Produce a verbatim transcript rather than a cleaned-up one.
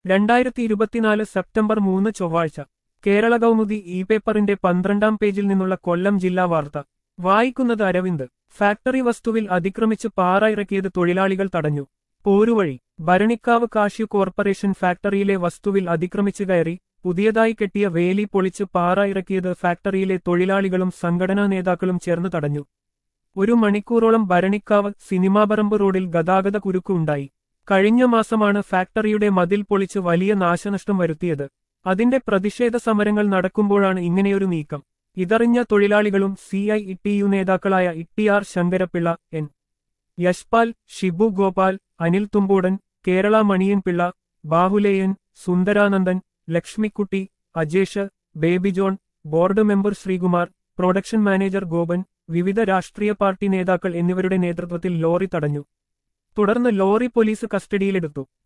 രണ്ടായിരത്തി ഇരുപത്തിനാല് സെപ്റ്റംബർ മൂന്ന് ചൊവ്വാഴ്ച കേരള കൗമുദി ഇ പേപ്പറിന്റെ പന്ത്രണ്ടാം പേജിൽ നിന്നുള്ള കൊല്ലം ജില്ലാ വാർത്ത വായിക്കുന്നത് അരവിന്ദ്. ഫാക്ടറി വസ്തുവിൽ അതിക്രമിച്ച് പാറ ഇറക്കിയത് തൊഴിലാളികൾ തടഞ്ഞു. പോരുവഴി. ഭരണിക്കാവ് കാഷ്യു കോർപ്പറേഷൻ ഫാക്ടറിയിലെ വസ്തുവിൽ അതിക്രമിച്ച് കയറി പുതിയതായി കെട്ടിയ വേലി പൊളിച്ച് പാറ ഇറക്കിയത് ഫാക്ടറിയിലെ തൊഴിലാളികളും സംഘടനാ നേതാക്കളും ചേർന്ന് തടഞ്ഞു. ഒരു മണിക്കൂറോളം ഭരണിക്കാവ് സിനിമാപറമ്പ് റോഡിൽ ഗതാഗത കുരുക്ക് ഉണ്ടായി. കഴിഞ്ഞ മാസമാണ് ഫാക്ടറിയുടെ മതിൽ പൊളിച്ച് വലിയ നാശനഷ്ടം വരുത്തിയത്. അതിന്റെ പ്രതിഷേധ സമരങ്ങൾ നടക്കുമ്പോഴാണ് ഇങ്ങനെയൊരു നീക്കം. ഇതറിഞ്ഞ തൊഴിലാളികളും സി ഐ ടി യു നേതാക്കളായ E R Sankarapillai, N Yashpal, Shibu Gopal, Anil Thumboodan, Kerala Maniyanpillai, Bahuleyan, Sundaranandan, Lakshmikutty, Ajesh, Baby John, board member Sreekumar, production manager Gopan, വിവിധ രാഷ്ട്രീയ പാർട്ടി നേതാക്കൾ എന്നിവരുടെ നേതൃത്വത്തിൽ ലോറി തടഞ്ഞു. തുടർന്ന് ലോറി പോലീസ് കസ്റ്റഡിയിലെടുത്തു.